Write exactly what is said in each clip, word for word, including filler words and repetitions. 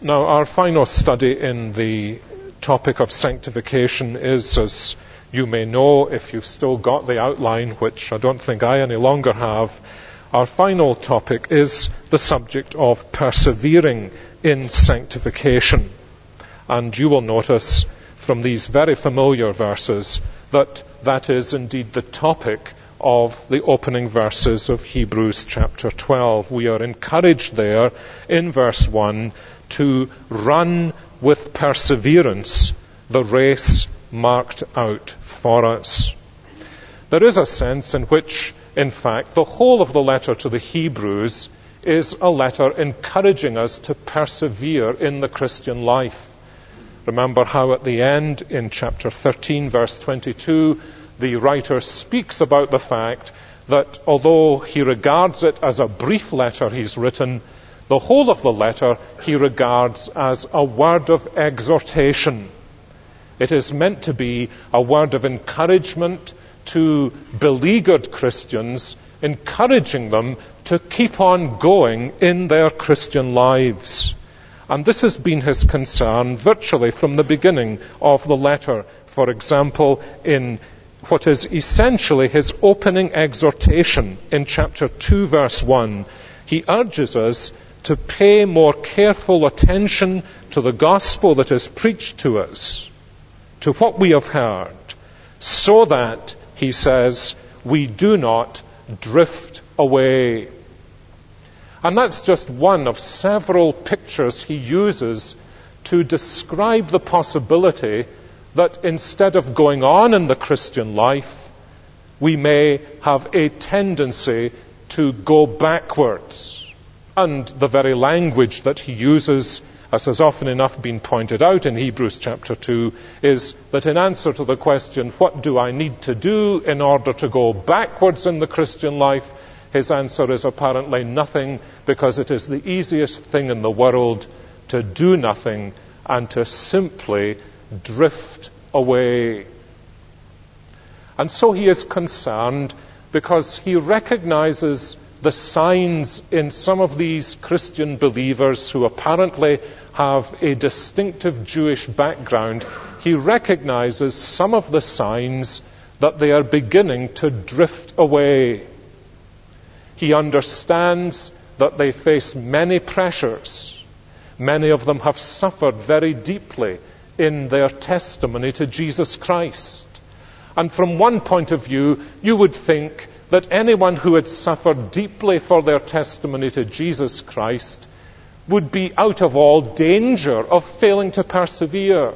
Now, our final study in the topic of sanctification is, as you may know, if you've still got the outline, which I don't think I any longer have, our final topic is the subject of persevering in sanctification. And you will notice from these very familiar verses that that is indeed the topic of the opening verses of Hebrews chapter twelve. We are encouraged there in verse one to run with perseverance the race marked out for us. There is a sense in which, in fact, the whole of the letter to the Hebrews is a letter encouraging us to persevere in the Christian life. Remember how at the end, in chapter thirteen, verse twenty-two, the writer speaks about the fact that although he regards it as a brief letter he's written, the whole of the letter he regards as a word of exhortation. It is meant to be a word of encouragement to beleaguered Christians, encouraging them to keep on going in their Christian lives. And this has been his concern virtually from the beginning of the letter. For example, in what is essentially his opening exhortation in chapter two, verse one, he urges us to pay more careful attention to the gospel that is preached to us, to what we have heard, so that, he says, we do not drift away. And that's just one of several pictures he uses to describe the possibility that instead of going on in the Christian life, we may have a tendency to go backwards. And the very language that he uses, as has often enough been pointed out in Hebrews chapter two, is that in answer to the question, what do I need to do in order to go backwards in the Christian life? His answer is apparently nothing, because it is the easiest thing in the world to do nothing and to simply drift away. And so he is concerned because he recognizes the signs in some of these Christian believers who apparently have a distinctive Jewish background. He recognizes some of the signs that they are beginning to drift away. He understands that they face many pressures. Many of them have suffered very deeply in their testimony to Jesus Christ. And from one point of view, you would think that anyone who had suffered deeply for their testimony to Jesus Christ would be out of all danger of failing to persevere.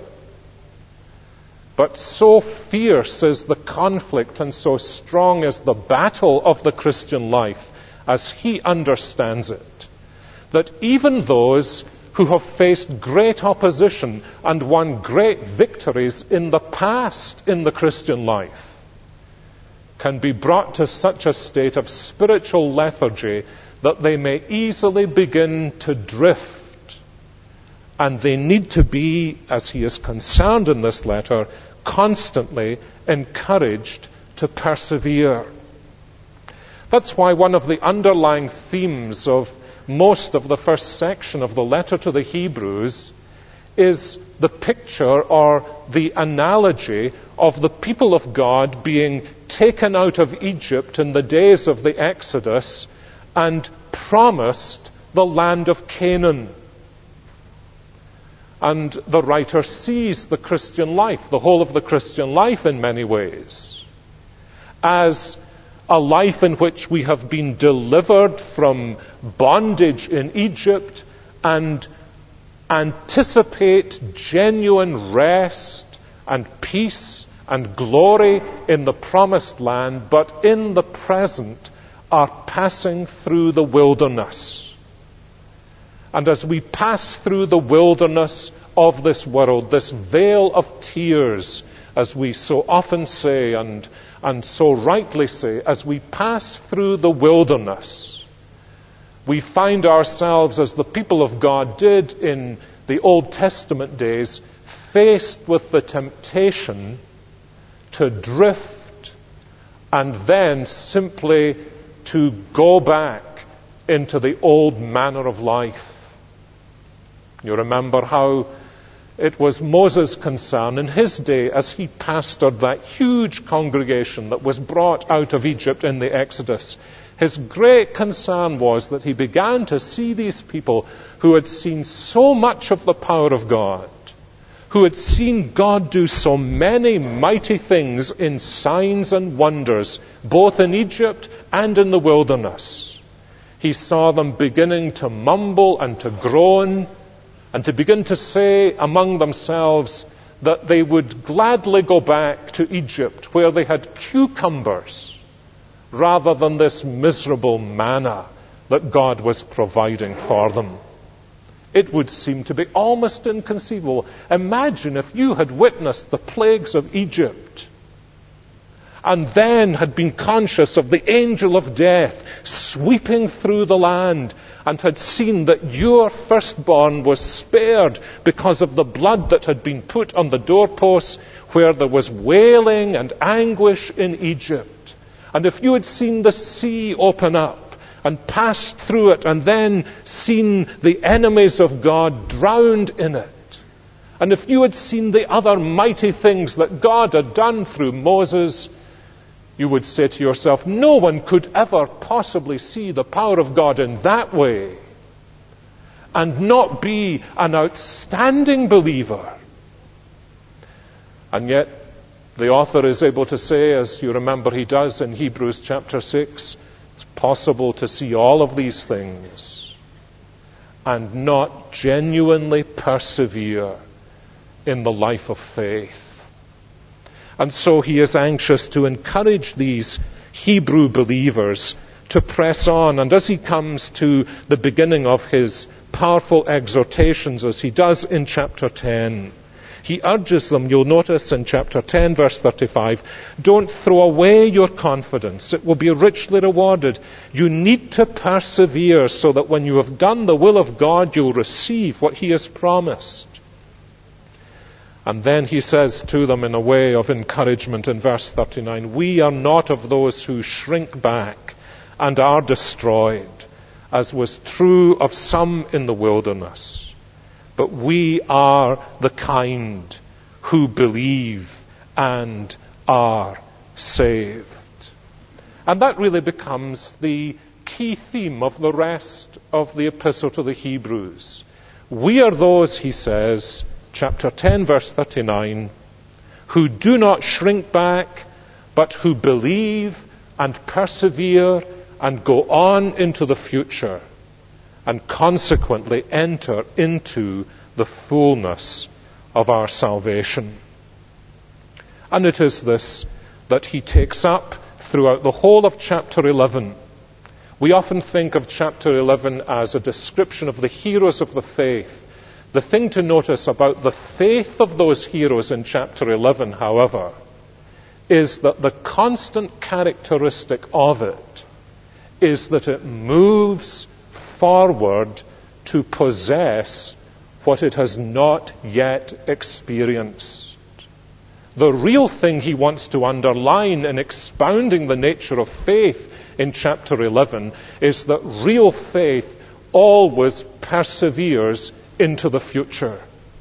But so fierce is the conflict and so strong is the battle of the Christian life, as he understands it, that even those who have faced great opposition and won great victories in the past in the Christian life can be brought to such a state of spiritual lethargy that they may easily begin to drift. And they need to be, as he is concerned in this letter, constantly encouraged to persevere. That's why one of the underlying themes of most of the first section of the letter to the Hebrews is the picture or the analogy of the people of God being taken out of Egypt in the days of the Exodus and promised the land of Canaan. And the writer sees the Christian life, the whole of the Christian life in many ways, as a life in which we have been delivered from bondage in Egypt and anticipate genuine rest and peace and glory in the promised land, but in the present are passing through the wilderness. And as we pass through the wilderness of this world, this vale of tears, as we so often say and, and so rightly say, as we pass through the wilderness, we find ourselves, as the people of God did in the Old Testament days, faced with the temptation to drift and then simply to go back into the old manner of life. You remember how it was Moses' concern in his day as he pastored that huge congregation that was brought out of Egypt in the Exodus. His great concern was that he began to see these people who had seen so much of the power of God, who had seen God do so many mighty things in signs and wonders, both in Egypt and in the wilderness. He saw them beginning to mumble and to groan, and to begin to say among themselves that they would gladly go back to Egypt where they had cucumbers rather than this miserable manna that God was providing for them. It would seem to be almost inconceivable. Imagine if you had witnessed the plagues of Egypt and then had been conscious of the angel of death sweeping through the land and had seen that your firstborn was spared because of the blood that had been put on the doorposts where there was wailing and anguish in Egypt. And if you had seen the sea open up and passed through it and then seen the enemies of God drowned in it, and if you had seen the other mighty things that God had done through Moses, you would say to yourself, no one could ever possibly see the power of God in that way and not be an outstanding believer. And yet, the author is able to say, as you remember he does in Hebrews chapter six, it's possible to see all of these things and not genuinely persevere in the life of faith. And so he is anxious to encourage these Hebrew believers to press on. And as he comes to the beginning of his powerful exhortations, as he does in chapter ten, he urges them, you'll notice in chapter ten, verse thirty-five, don't throw away your confidence. It will be richly rewarded. You need to persevere so that when you have done the will of God, you'll receive what he has promised. And then he says to them in a way of encouragement in verse thirty-nine, we are not of those who shrink back and are destroyed, as was true of some in the wilderness. But we are the kind who believe and are saved. And that really becomes the key theme of the rest of the epistle to the Hebrews. We are those, he says, chapter ten, verse thirty-nine, who do not shrink back, but who believe and persevere and go on into the future, and consequently enter into the fullness of our salvation. And it is this that he takes up throughout the whole of chapter eleven. We often think of chapter eleven as a description of the heroes of the faith. The thing to notice about the faith of those heroes in chapter eleven, however, is that the constant characteristic of it is that it moves forward to possess what it has not yet experienced. The real thing he wants to underline in expounding the nature of faith in chapter eleven is that real faith always perseveres into the future.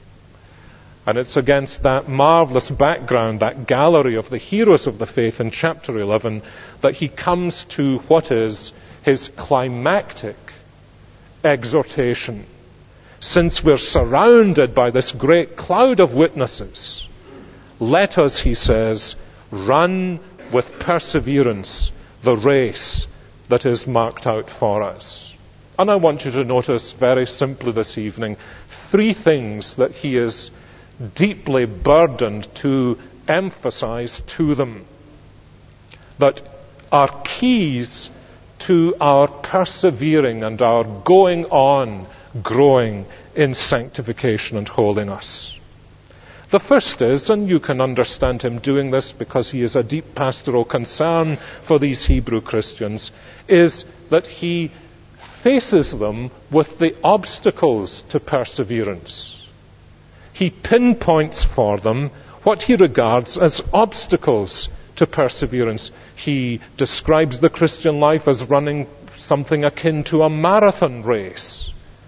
And it's against that marvelous background, that gallery of the heroes of the faith in chapter eleven, that he comes to what is his climactic exhortation. Since we're surrounded by this great cloud of witnesses, let us, he says, run with perseverance the race that is marked out for us. And I want you to notice very simply this evening three things that he is deeply burdened to emphasize to them that are keys to our persevering and our going on, growing in sanctification and holiness. The first is, and you can understand him doing this because he is a deep pastoral concern for these Hebrew Christians, is that he faces them with the obstacles to perseverance. He pinpoints for them what he regards as obstacles to perseverance. He describes the Christian life as running something akin to a marathon race.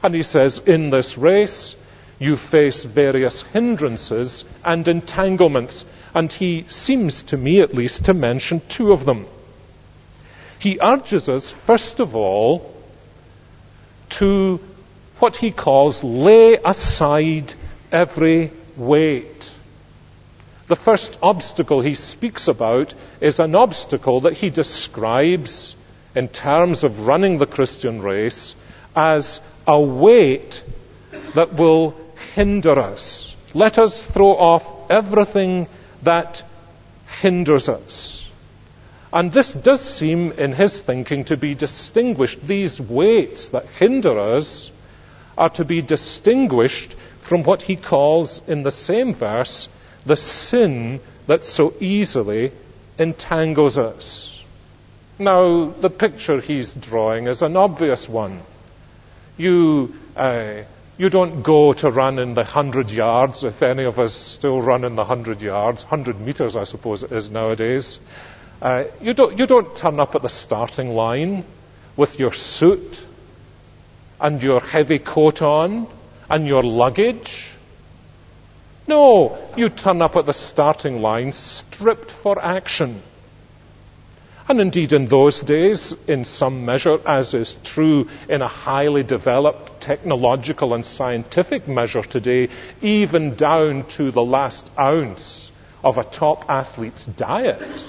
And he says, in this race, you face various hindrances and entanglements. And he seems to me, at least, to mention two of them. He urges us, first of all, to what he calls lay aside every weight. The first obstacle he speaks about is an obstacle that he describes in terms of running the Christian race as a weight that will hinder us. Let us throw off everything that hinders us. And this does seem, in his thinking, to be distinguished. These weights that hinder us are to be distinguished from what he calls, in the same verse, the sin that so easily entangles us. Now, the picture he's drawing is an obvious one. You, uh, you don't go to run in the hundred yards, if any of us still run in the hundred yards, hundred meters, I suppose it is nowadays. Uh, you don't, you don't turn up at the starting line with your suit and your heavy coat on and your luggage. No, you turn up at the starting line stripped for action. And indeed in those days, in some measure, as is true in a highly developed technological and scientific measure today, even down to the last ounce of a top athlete's diet.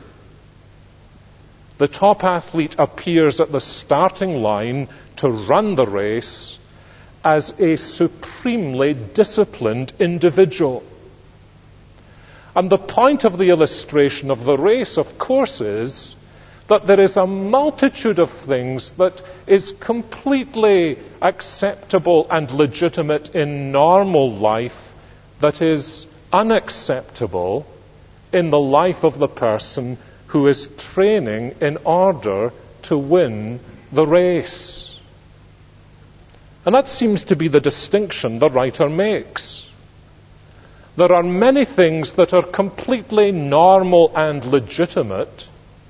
The top athlete appears at the starting line to run the race as a supremely disciplined individual. And the point of the illustration of the race, of course, is that there is a multitude of things that is completely acceptable and legitimate in normal life that is unacceptable in the life of the person who is training in order to win the race. And that seems to be the distinction the writer makes. There are many things that are completely normal and legitimate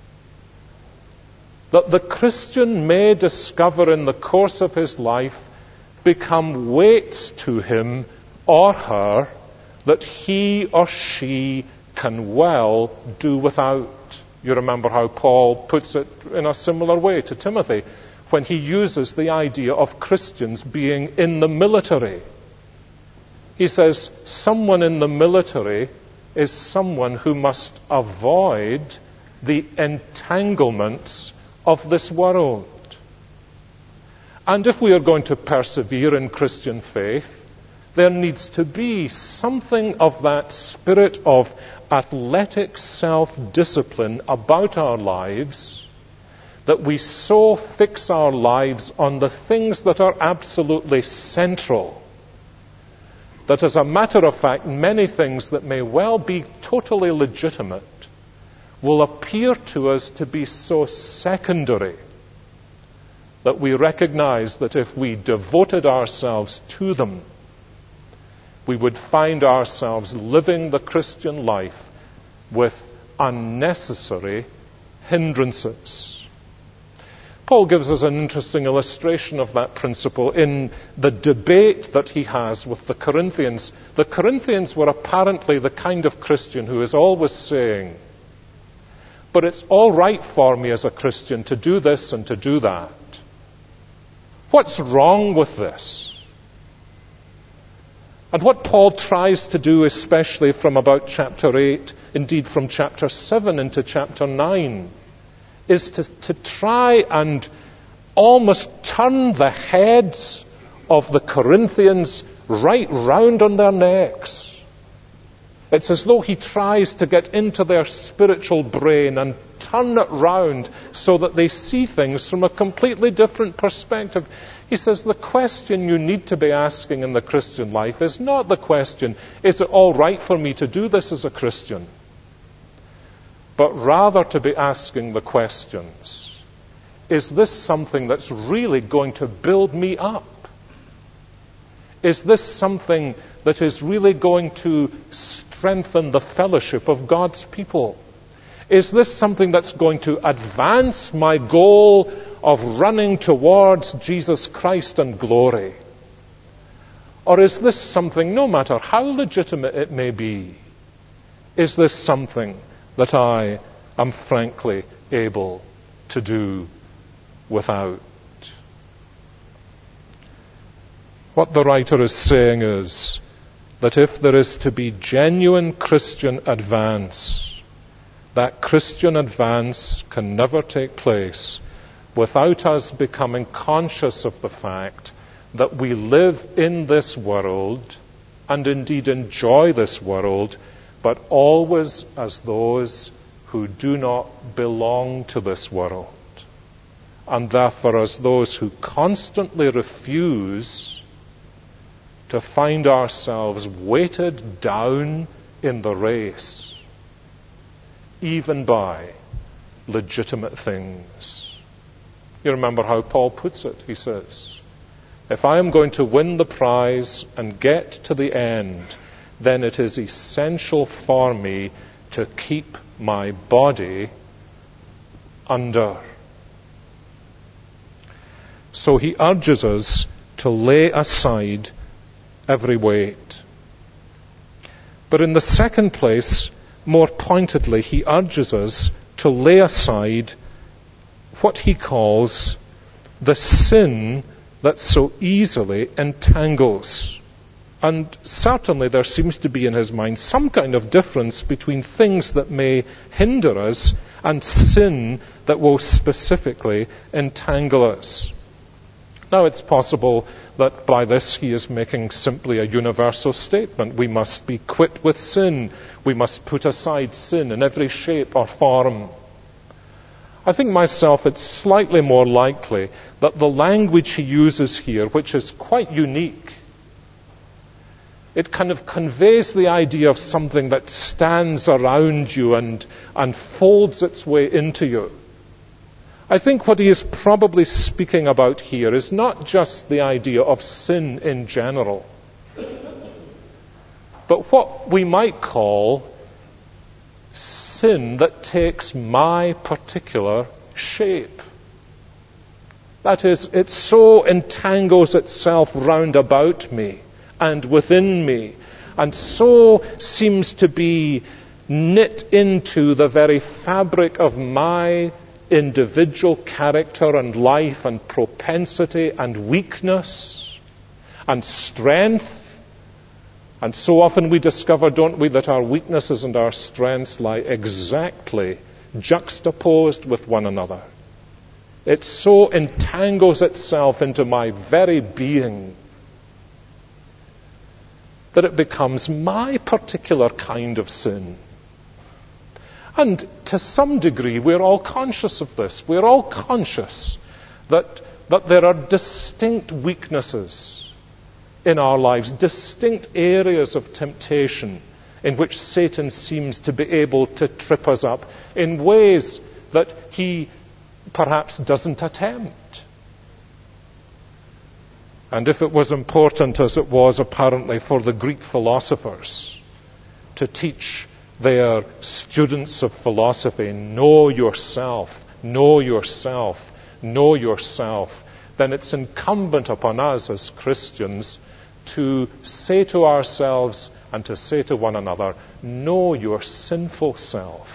that the Christian may discover in the course of his life become weights to him or her that he or she can well do without. You remember how Paul puts it in a similar way to Timothy when he uses the idea of Christians being in the military. He says, someone in the military is someone who must avoid the entanglements of this world. And if we are going to persevere in Christian faith, there needs to be something of that spirit of athletic self-discipline about our lives, that we so fix our lives on the things that are absolutely central, that as a matter of fact, many things that may well be totally legitimate will appear to us to be so secondary that we recognize that if we devoted ourselves to them, we would find ourselves living the Christian life with unnecessary hindrances. Paul gives us an interesting illustration of that principle in the debate that he has with the Corinthians. The Corinthians were apparently the kind of Christian who is always saying, but it's all right for me as a Christian to do this and to do that. What's wrong with this? And what Paul tries to do, especially from about chapter eight, indeed from chapter seven into chapter nine, is to, to try and almost turn the heads of the Corinthians right round on their necks. It's as though he tries to get into their spiritual brain and turn it round so that they see things from a completely different perspective. He says the question you need to be asking in the Christian life is not the question, is it all right for me to do this as a Christian? But rather to be asking the questions, is this something that's really going to build me up? Is this something that is really going to strengthen the fellowship of God's people? Is this something that's going to advance my goal of running towards Jesus Christ and glory? Or is this something, no matter how legitimate it may be, is this something that I am frankly able to do without? What the writer is saying is that if there is to be genuine Christian advance, that Christian advance can never take place without us becoming conscious of the fact that we live in this world and indeed enjoy this world, but always as those who do not belong to this world, and therefore as those who constantly refuse to find ourselves weighted down in the race, even by legitimate things. You remember how Paul puts it. He says, if I am going to win the prize and get to the end, then it is essential for me to keep my body under. So he urges us to lay aside every weight. But in the second place, more pointedly, he urges us to lay aside what he calls the sin that so easily entangles. And certainly there seems to be in his mind some kind of difference between things that may hinder us and sin that will specifically entangle us. Now, it's possible that by this he is making simply a universal statement. We must be quit with sin. We must put aside sin in every shape or form. I think myself it's slightly more likely that the language he uses here, which is quite unique, it kind of conveys the idea of something that stands around you and, and folds its way into you. I think what he is probably speaking about here is not just the idea of sin in general, but what we might call sin that takes my particular shape. That is, it so entangles itself round about me and within me, and so seems to be knit into the very fabric of my individual character and life and propensity and weakness and strength. And so often we discover, don't we, that our weaknesses and our strengths lie exactly juxtaposed with one another. It so entangles itself into my very being that it becomes my particular kind of sin. And to some degree, we're all conscious of this. We're all conscious that, that there are distinct weaknesses in our lives, distinct areas of temptation in which Satan seems to be able to trip us up in ways that he perhaps doesn't attempt. And if it was important, as it was apparently for the Greek philosophers, to teach their students of philosophy, know yourself, know yourself, know yourself, then it's incumbent upon us as Christians to say to ourselves and to say to one another, know your sinful self.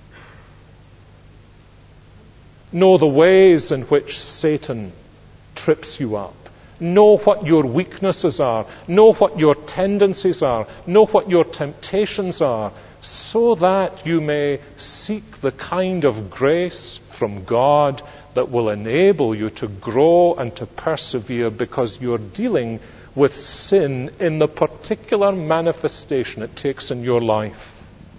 Know the ways in which Satan trips you up. Know what your weaknesses are. Know what your tendencies are. Know what your temptations are, so that you may seek the kind of grace from God that will enable you to grow and to persevere, because you're dealing with sin in the particular manifestation it takes in your life.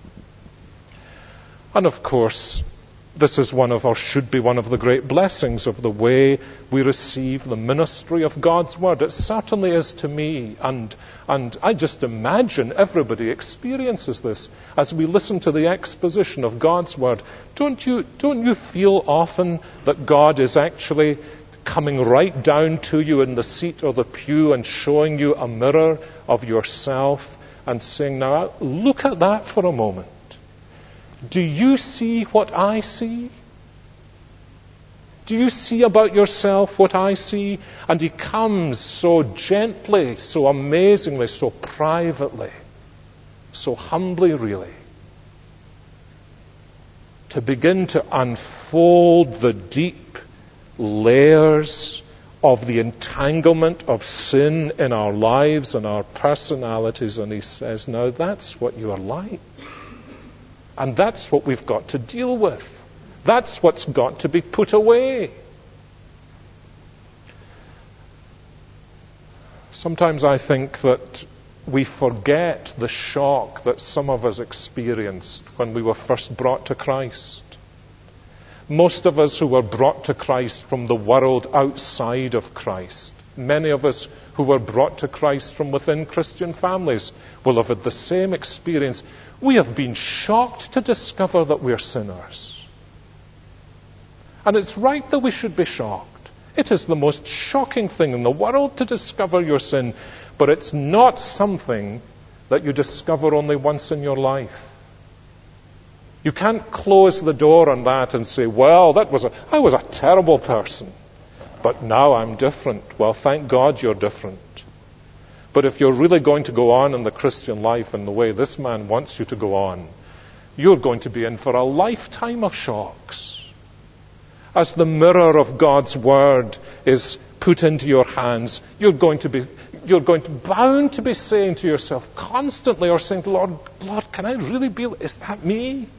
And of course, this is one of, or should be one of the great blessings of the way we receive the ministry of God's Word. It certainly is to me, and and I just imagine everybody experiences this as we listen to the exposition of God's Word. Don't you, don't you feel often that God is actually coming right down to you in the seat or the pew and showing you a mirror of yourself and saying, now look at that for a moment. Do you see what I see? Do you see about yourself what I see? And he comes so gently, so amazingly, so privately, so humbly, really, to begin to unfold the deep layers of the entanglement of sin in our lives and our personalities. And he says, now that's what you are like. And that's what we've got to deal with. That's what's got to be put away. Sometimes I think that we forget the shock that some of us experienced when we were first brought to Christ. Most of us who were brought to Christ from the world outside of Christ, many of us who were brought to Christ from within Christian families, will have had the same experience. We have been shocked to discover that we're sinners. And it's right that we should be shocked. It is the most shocking thing in the world to discover your sin, but it's not something that you discover only once in your life. You can't close the door on that and say, well, that was a, I was a terrible person, but now I'm different. Well, thank God you're different. But if you're really going to go on in the Christian life in the way this man wants you to go on, you're going to be in for a lifetime of shocks. As the mirror of God's Word is put into your hands, you're going to be, you're going to bound to be saying to yourself constantly, or saying, Lord, Lord, can I really be, is that me?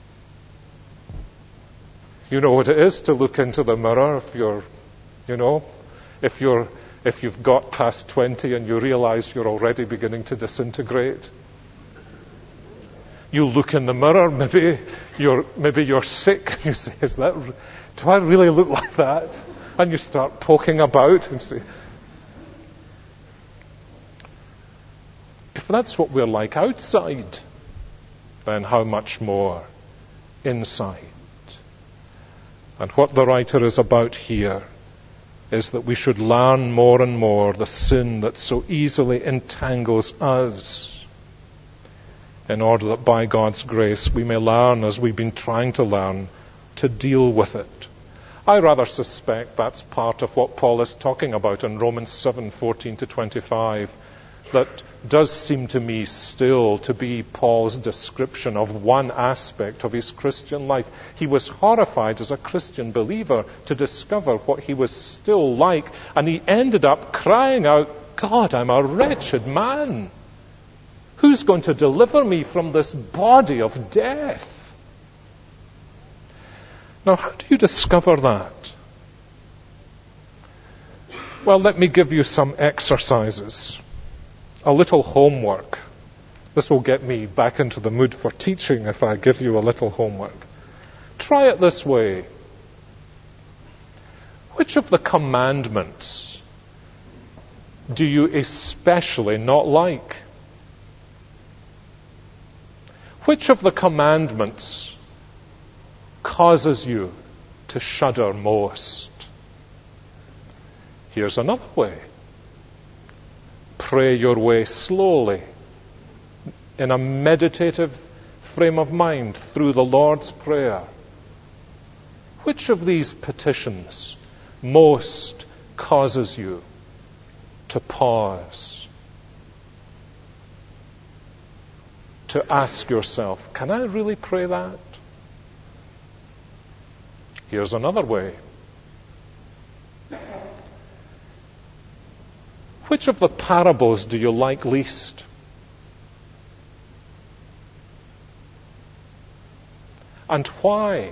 You know what it is to look into the mirror if you're, you know, if you're, if you've got past twenty and you realize you're already beginning to disintegrate. You look in the mirror, maybe you're, maybe you're sick, and you say, is that, do I really look like that? And you start poking about and say, if that's what we're like outside, then how much more inside? And what the writer is about here is that we should learn more and more the sin that so easily entangles us, in order that by God's grace we may learn, as we've been trying to learn, to deal with it. I rather suspect that's part of what Paul is talking about in Romans seven, fourteen to twenty-five. That does seem to me still to be Paul's description of one aspect of his Christian life. He was horrified as a Christian believer to discover what he was still like, and he ended up crying out, God, I'm a wretched man. Who's going to deliver me from this body of death? Now, how do you discover that? Well, let me give you some exercises. A little homework. This will get me back into the mood for teaching if I give you a little homework. Try it this way. Which of the commandments do you especially not like? Which of the commandments causes you to shudder most? Here's another way. Pray your way slowly, in a meditative frame of mind, through the Lord's Prayer. Which of these petitions most causes you to pause, to ask yourself, can I really pray that? Here's another way. Which of the parables do you like least? And why?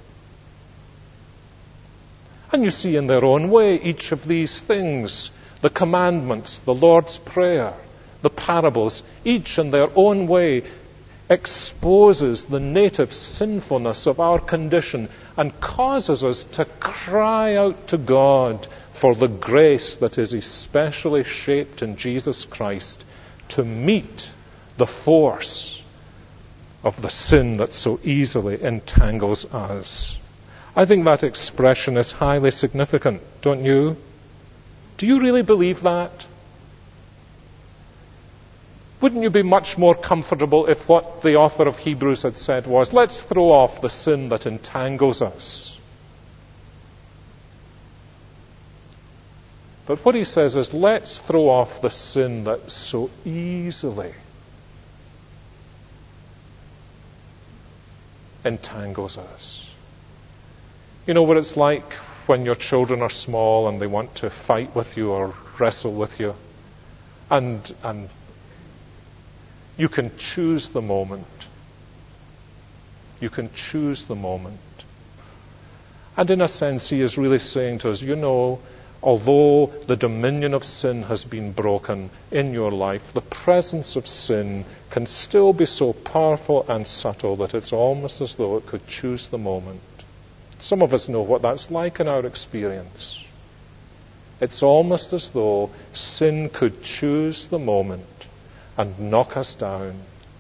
And you see, in their own way, each of these things, the commandments, the Lord's Prayer, the parables, each in their own way exposes the native sinfulness of our condition and causes us to cry out to God for the grace that is especially shaped in Jesus Christ to meet the force of the sin that so easily entangles us. I think that expression is highly significant, don't you? Do you really believe that? Wouldn't you be much more comfortable if what the author of Hebrews had said was, let's throw off the sin that entangles us? But what he says is, let's throw off the sin that so easily entangles us. You know what it's like when your children are small and they want to fight with you or wrestle with you, and and you can choose the moment. You can choose the moment. And in a sense, he is really saying to us, you know, although the dominion of sin has been broken in your life, the presence of sin can still be so powerful and subtle that it's almost as though it could choose the moment. Some of us know what that's like in our experience. It's almost as though sin could choose the moment and knock us down.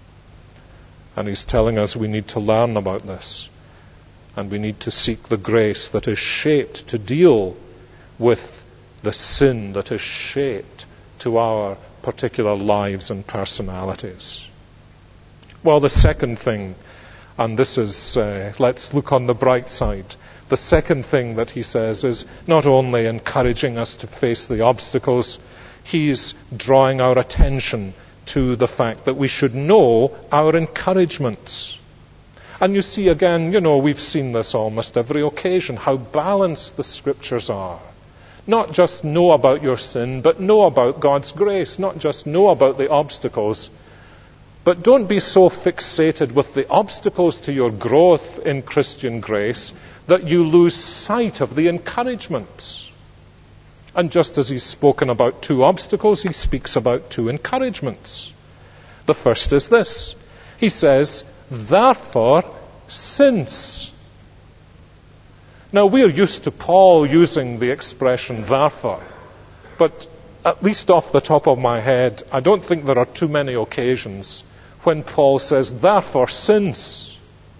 And he's telling us we need to learn about this. And we need to seek the grace that is shaped to deal with the sin that is shaped to our particular lives and personalities. Well, the second thing, and this is, uh, let's look on the bright side. The second thing that he says is not only encouraging us to face the obstacles, he's drawing our attention to the fact that we should know our encouragements. And you see again, you know, we've seen this almost every occasion, how balanced the scriptures are. Not just know about your sin, but know about God's grace. Not just know about the obstacles, but don't be so fixated with the obstacles to your growth in Christian grace that you lose sight of the encouragements. And just as he's spoken about two obstacles, he speaks about two encouragements. The first is this. He says, therefore, since. Now, we're used to Paul using the expression therefore, but at least off the top of my head, I don't think there are too many occasions when Paul says, therefore, since.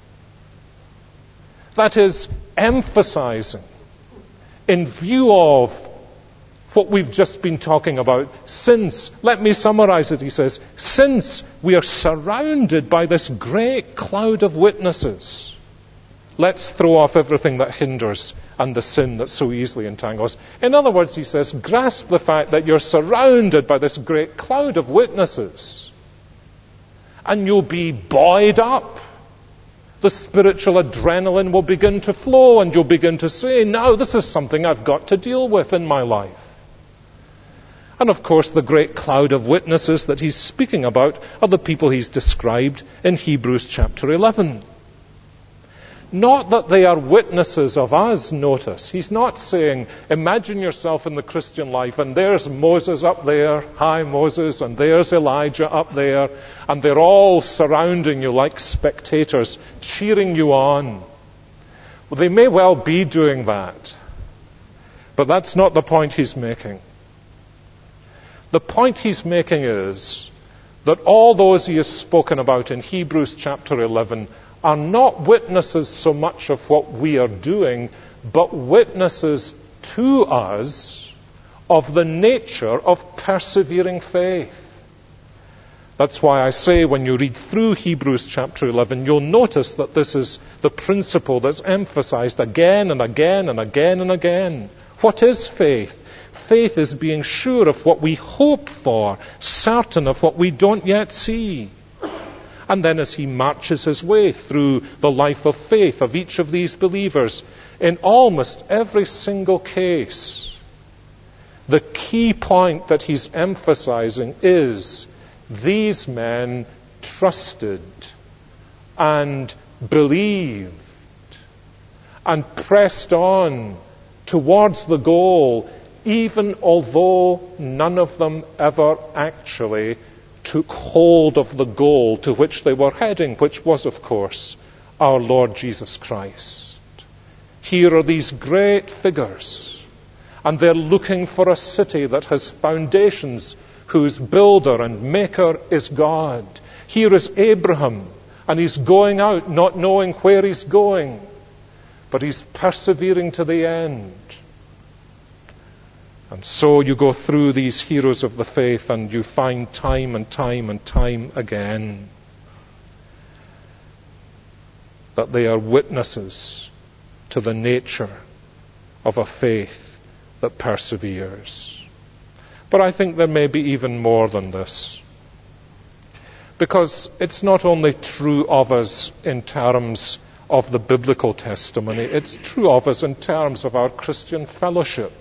That is emphasizing, in view of what we've just been talking about, since, let me summarize it, he says, since we are surrounded by this great cloud of witnesses, let's throw off everything that hinders and the sin that so easily entangles. In other words, he says, grasp the fact that you're surrounded by this great cloud of witnesses, and you'll be buoyed up. The spiritual adrenaline will begin to flow, and you'll begin to say, now this is something I've got to deal with in my life. And of course, the great cloud of witnesses that he's speaking about are the people he's described in Hebrews chapter eleven. Not that they are witnesses of us, notice. He's not saying, imagine yourself in the Christian life, and there's Moses up there, hi Moses, and there's Elijah up there, and they're all surrounding you like spectators, cheering you on. Well, they may well be doing that, but that's not the point he's making. The point he's making is that all those he has spoken about in Hebrews chapter eleven are not witnesses so much of what we are doing, but witnesses to us of the nature of persevering faith. That's why I say when you read through Hebrews chapter eleven, you'll notice that this is the principle that's emphasized again and again and again and again. What is faith? Faith is being sure of what we hope for, certain of what we don't yet see. And then as he marches his way through the life of faith of each of these believers, in almost every single case, the key point that he's emphasizing is these men trusted and believed and pressed on towards the goal, even although none of them ever actually took hold of the goal to which they were heading, which was, of course, our Lord Jesus Christ. Here are these great figures, and they're looking for a city that has foundations, whose builder and maker is God. Here is Abraham, and he's going out not knowing where he's going, but he's persevering to the end. And so you go through these heroes of the faith and you find time and time and time again that they are witnesses to the nature of a faith that perseveres. But I think there may be even more than this. Because it's not only true of us in terms of the biblical testimony, it's true of us in terms of our Christian fellowship.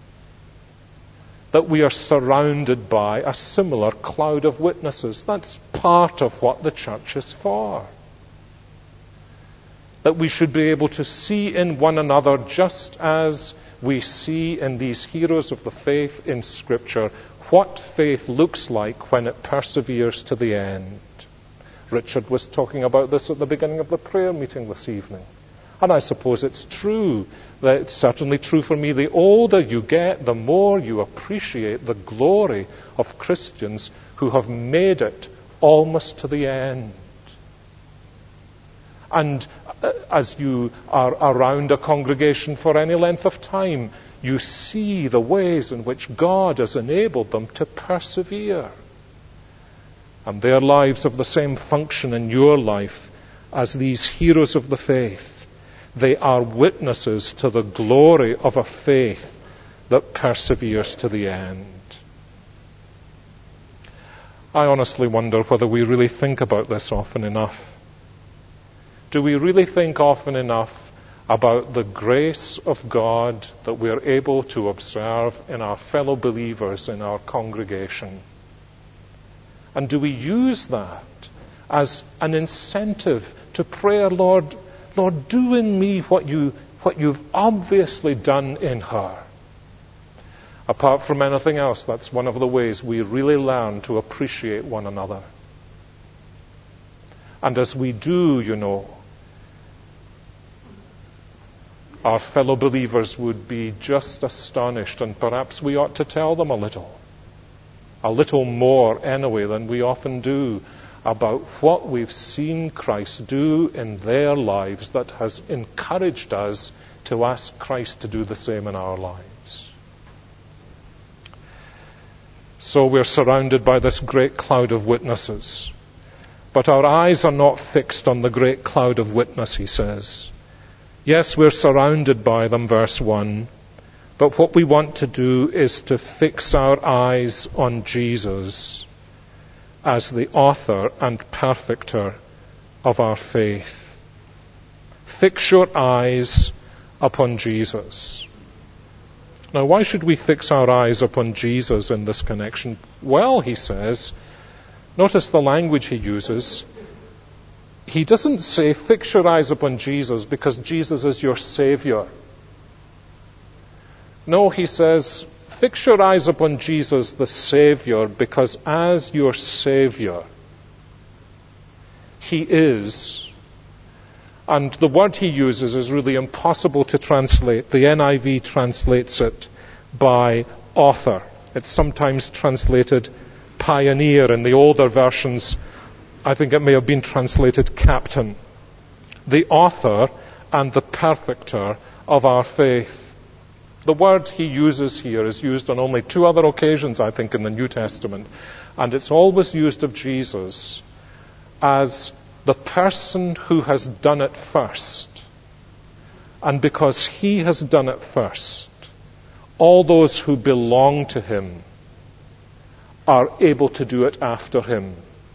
That we are surrounded by a similar cloud of witnesses. That's part of what the church is for. That we should be able to see in one another, just as we see in these heroes of the faith in Scripture, what faith looks like when it perseveres to the end. Richard was talking about this at the beginning of the prayer meeting this evening. And I suppose it's true. That it's certainly true for me. The older you get, the more you appreciate the glory of Christians who have made it almost to the end. And as you are around a congregation for any length of time, you see the ways in which God has enabled them to persevere. And their lives have the same function in your life as these heroes of the faith. They are witnesses to the glory of a faith that perseveres to the end. I honestly wonder whether we really think about this often enough. Do we really think often enough about the grace of God that we are able to observe in our fellow believers in our congregation? And do we use that as an incentive to prayer, Lord, Lord, do in me what, you, what you've obviously done in her? Apart from anything else, that's one of the ways we really learn to appreciate one another. And as we do, you know, our fellow believers would be just astonished, and perhaps we ought to tell them a little, a little more anyway than we often do, about what we've seen Christ do in their lives that has encouraged us to ask Christ to do the same in our lives. So we're surrounded by this great cloud of witnesses. But our eyes are not fixed on the great cloud of witness, he says. Yes, we're surrounded by them, verse one. But what we want to do is to fix our eyes on Jesus as the author and perfecter of our faith. Fix your eyes upon Jesus. Now, why should we fix our eyes upon Jesus in this connection? Well, he says, notice the language he uses. He doesn't say, fix your eyes upon Jesus because Jesus is your Savior. No, he says, fix your eyes upon Jesus, the Savior, because as your Savior, he is. And the word he uses is really impossible to translate. The N I V translates it by author. It's sometimes translated pioneer. In the older versions, I think it may have been translated captain. The author and the perfecter of our faith. The word he uses here is used on only two other occasions, I think, in the New Testament. And it's always used of Jesus as the person who has done it first. And because he has done it first, all those who belong to him are able to do it after him.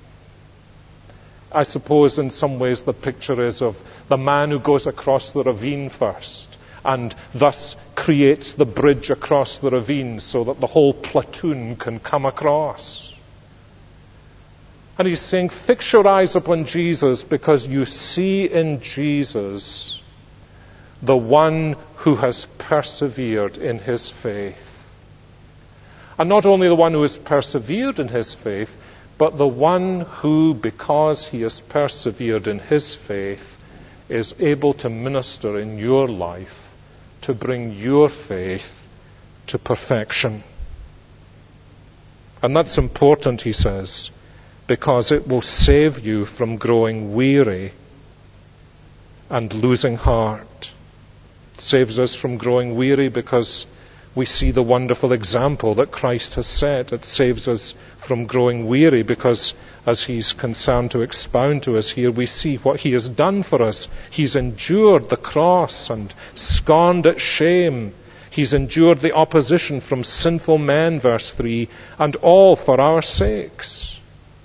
I suppose in some ways the picture is of the man who goes across the ravine first and thus creates the bridge across the ravine so that the whole platoon can come across. And he's saying, fix your eyes upon Jesus because you see in Jesus the one who has persevered in his faith. And not only the one who has persevered in his faith, but the one who, because he has persevered in his faith, is able to minister in your life to bring your faith to perfection. And that's important, he says, because it will save you from growing weary and losing heart. It saves us from growing weary because we see the wonderful example that Christ has set. It saves us from growing weary because, as he's concerned to expound to us here, we see what he has done for us. He's endured the cross and scorned its shame. He's endured the opposition from sinful men, verse three, and all for our sakes.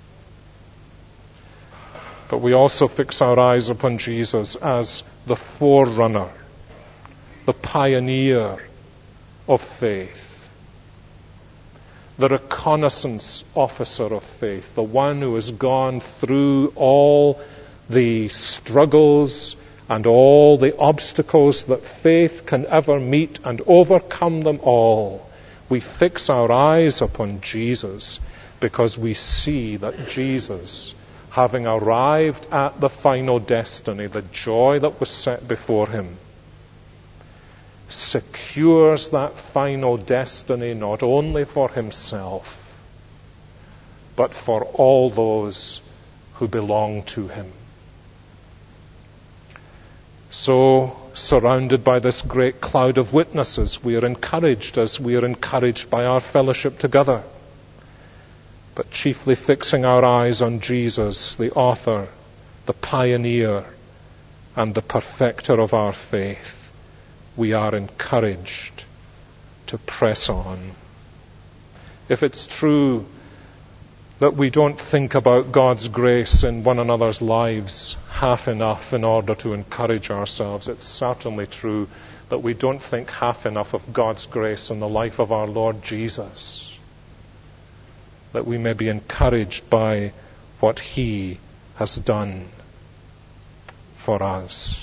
But we also fix our eyes upon Jesus as the forerunner, the pioneer of faith, the reconnaissance officer of faith, the one who has gone through all the struggles and all the obstacles that faith can ever meet and overcome them all. We fix our eyes upon Jesus because we see that Jesus, having arrived at the final destiny, the joy that was set before him, secures that final destiny not only for himself, but for all those who belong to him. So, surrounded by this great cloud of witnesses, we are encouraged as we are encouraged by our fellowship together. But chiefly fixing our eyes on Jesus, the author, the pioneer, and the perfecter of our faith, we are encouraged to press on. If it's true that we don't think about God's grace in one another's lives half enough in order to encourage ourselves, it's certainly true that we don't think half enough of God's grace in the life of our Lord Jesus, that we may be encouraged by what he has done for us.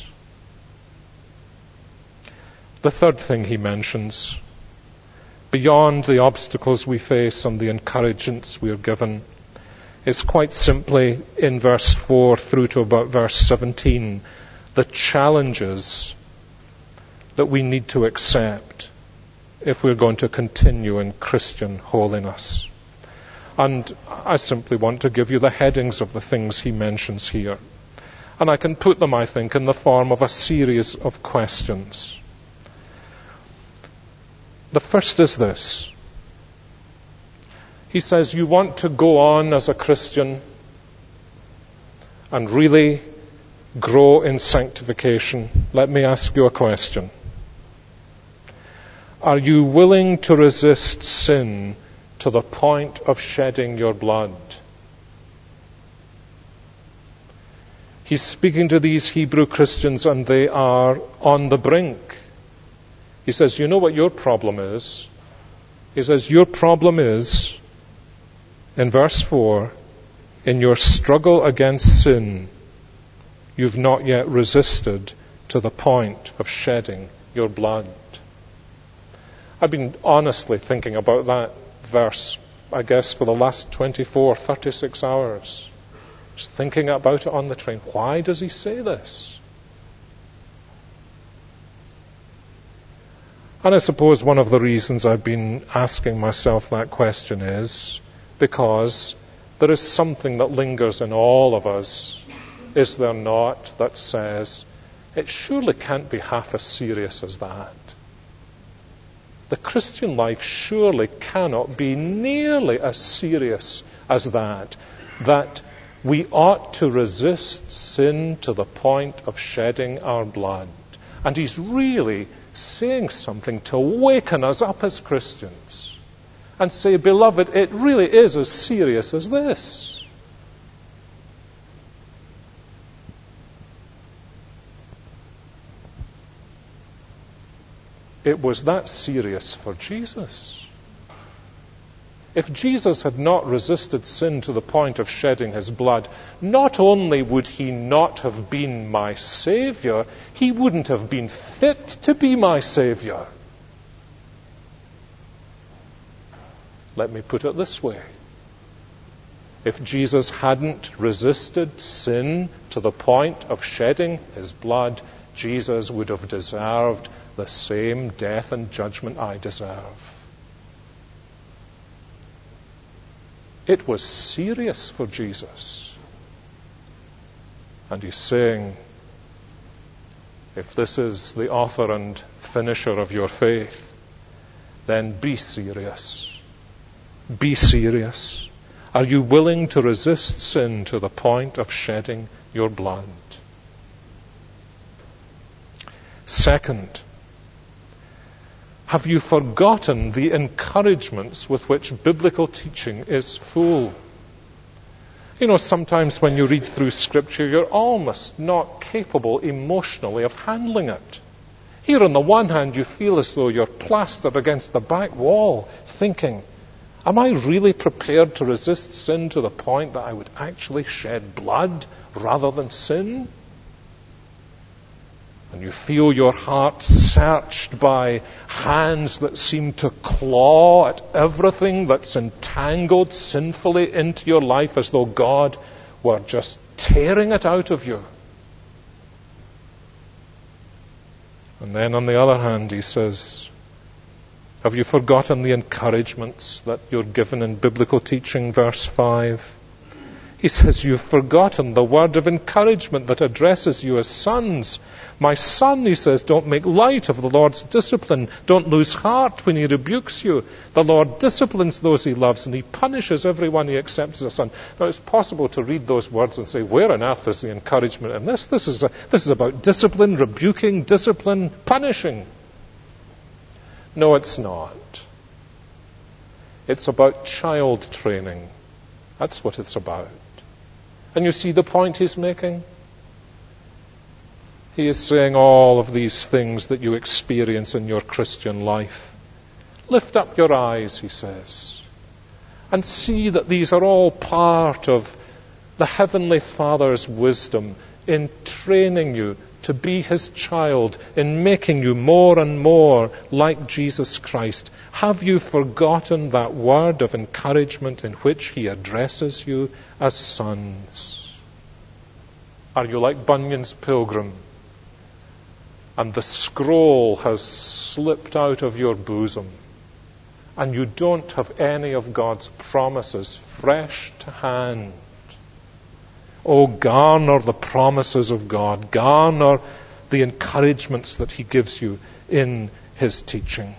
The third thing he mentions, beyond the obstacles we face and the encouragements we are given, is quite simply in verse four through to about verse seventeen, the challenges that we need to accept if we're going to continue in Christian holiness. And I simply want to give you the headings of the things he mentions here. And I can put them, I think, in the form of a series of questions. The first is this. He says, you want to go on as a Christian and really grow in sanctification. Let me ask you a question. Are you willing to resist sin to the point of shedding your blood? He's speaking to these Hebrew Christians and they are on the brink. He says, you know what your problem is? He says, your problem is, in verse four, in your struggle against sin, you've not yet resisted to the point of shedding your blood. I've been honestly thinking about that verse, I guess, for the last twenty-four, thirty-six hours. Just thinking about it on the train. Why does he say this? And I suppose one of the reasons I've been asking myself that question is because there is something that lingers in all of us, is there not, that says, it surely can't be half as serious as that. The Christian life surely cannot be nearly as serious as that, that we ought to resist sin to the point of shedding our blood. And he's really saying something to waken us up as Christians and say, beloved, it really is as serious as this. It was that serious for Jesus. If Jesus had not resisted sin to the point of shedding his blood, not only would he not have been my Savior, he wouldn't have been fit to be my Savior. Let me put it this way. If Jesus hadn't resisted sin to the point of shedding his blood, Jesus would have deserved the same death and judgment I deserve. It was serious for Jesus. And he's saying, if this is the author and finisher of your faith, then be serious. Be serious. Are you willing to resist sin to the point of shedding your blood? Second, Have you forgotten the encouragements with which biblical teaching is full? You know, sometimes when you read through Scripture, you're almost not capable emotionally of handling it. Here on the one hand, you feel as though you're plastered against the back wall, thinking, am I really prepared to resist sin to the point that I would actually shed blood rather than sin? And you feel your heart searched by hands that seem to claw at everything that's entangled sinfully into your life, as though God were just tearing it out of you. And then on the other hand, he says, have you forgotten the encouragements that you're given in biblical teaching? Verse five. He says, you've forgotten the word of encouragement that addresses you as sons. My son, he says, don't make light of the Lord's discipline. Don't lose heart when he rebukes you. The Lord disciplines those he loves, and he punishes everyone he accepts as a son. Now, it's possible to read those words and say, where on earth is the encouragement in this? This is, a, this is about discipline, rebuking, discipline, punishing. No, it's not. It's about child training. That's what it's about. And you see the point he's making? He is saying all of these things that you experience in your Christian life. Lift up your eyes, he says, and see that these are all part of the Heavenly Father's wisdom in training you to be his child, in making you more and more like Jesus Christ. Have you forgotten that word of encouragement in which he addresses you as sons? Are you like Bunyan's pilgrim, and the scroll has slipped out of your bosom, and you don't have any of God's promises fresh to hand? Oh, garner the promises of God. Garner the encouragements that he gives you in his teaching.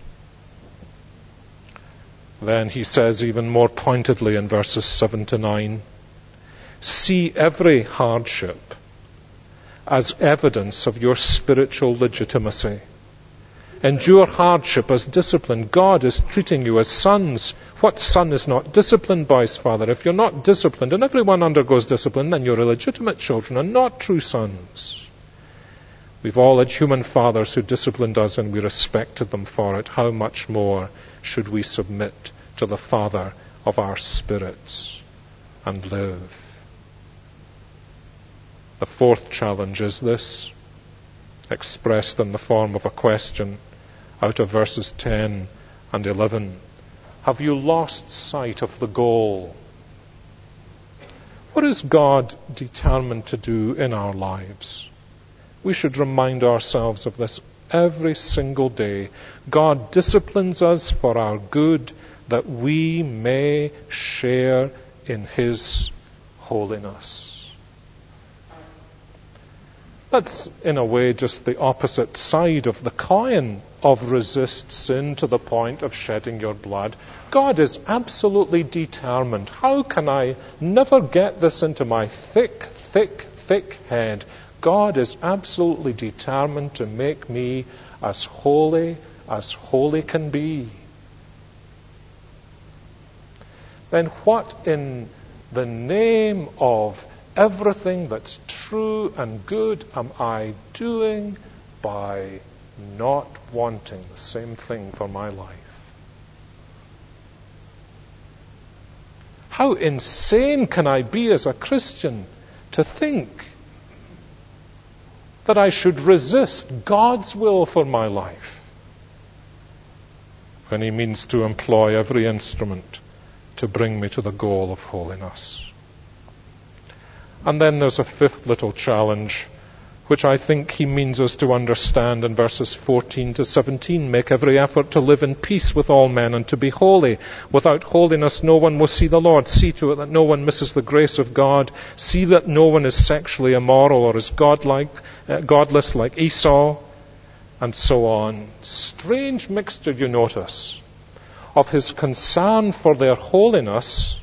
Then he says even more pointedly in verses seven to nine, see every hardship as evidence of your spiritual legitimacy. Endure hardship as discipline. God is treating you as sons. What son is not disciplined by his father? If you're not disciplined, and everyone undergoes discipline, then you're illegitimate children and not true sons. We've all had human fathers who disciplined us and we respected them for it. How much more should we submit to the Father of our spirits and live? The fourth challenge is this, expressed in the form of a question out of verses ten and eleven. Have you lost sight of the goal? What is God determined to do in our lives? We should remind ourselves of this every single day. God disciplines us for our good, that we may share in his holiness. That's, in a way, just the opposite side of the coin of resist sin to the point of shedding your blood. God is absolutely determined. How can I never get this into my thick, thick, thick head? God is absolutely determined to make me as holy as holy can be. Then what in the name of everything that's true and good am I doing by not wanting the same thing for my life? How insane can I be as a Christian to think that I should resist God's will for my life when he means to employ every instrument to bring me to the goal of holiness? And then there's a fifth little challenge, which I think he means us to understand in verses fourteen to seventeen. Make every effort to live in peace with all men and to be holy. Without holiness no one will see the Lord. See to it that no one misses the grace of God. See that no one is sexually immoral or is godlike, uh, godless like Esau, and so on. Strange mixture, you notice, of his concern for their holiness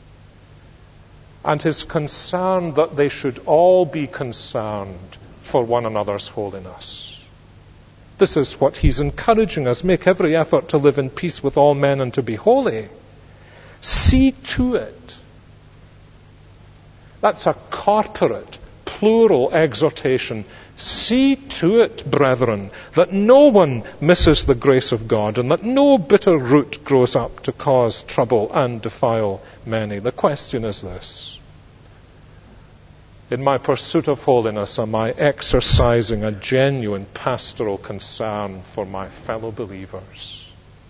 and his concern that they should all be concerned for one another's holiness. This is what he's encouraging us. Make every effort to live in peace with all men and to be holy. See to it. That's a corporate, plural exhortation. See to it, brethren, that no one misses the grace of God and that no bitter root grows up to cause trouble and defile many. The question is this: in my pursuit of holiness, am I exercising a genuine pastoral concern for my fellow believers?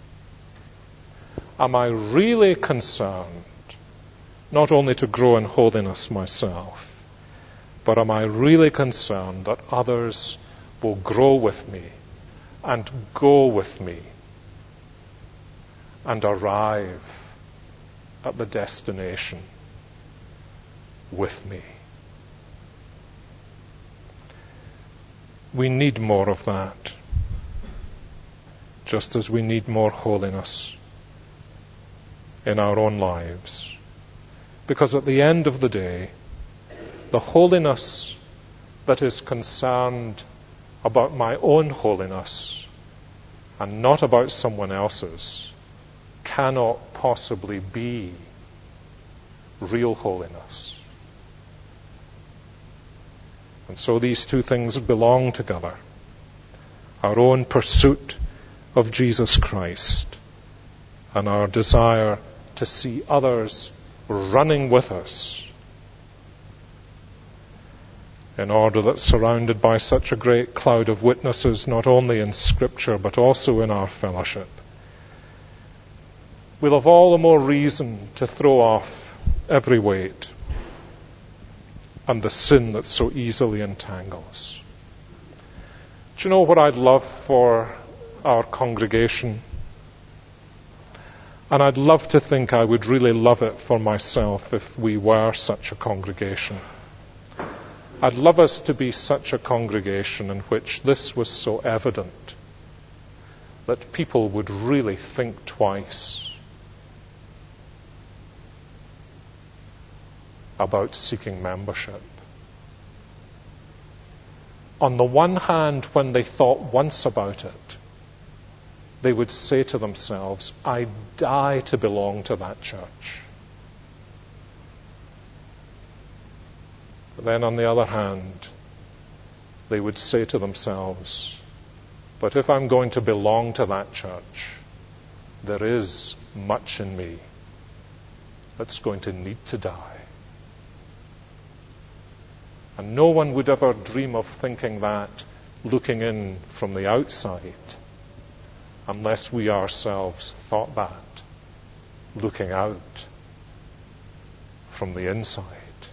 Am I really concerned not only to grow in holiness myself, but am I really concerned that others will grow with me and go with me and arrive at the destination with me? We need more of that, just as we need more holiness in our own lives. Because at the end of the day, the holiness that is concerned about my own holiness and not about someone else's cannot possibly be real holiness. And so these two things belong together. Our own pursuit of Jesus Christ and our desire to see others running with us, in order that, surrounded by such a great cloud of witnesses, not only in Scripture but also in our fellowship, we'll have all the more reason to throw off every weight and the sin that so easily entangles. Do you know what I'd love for our congregation? And I'd love to think I would really love it for myself if we were such a congregation. I'd love us to be such a congregation in which this was so evident that people would really think twice about seeking membership. On the one hand, when they thought once about it, they would say to themselves, "I die to belong to that church." But then on the other hand, they would say to themselves, "But if I'm going to belong to that church, there is much in me that's going to need to die." And no one would ever dream of thinking that looking in from the outside, unless we ourselves thought that looking out from the inside.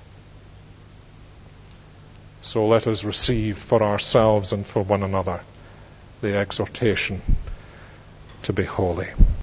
So let us receive for ourselves and for one another the exhortation to be holy.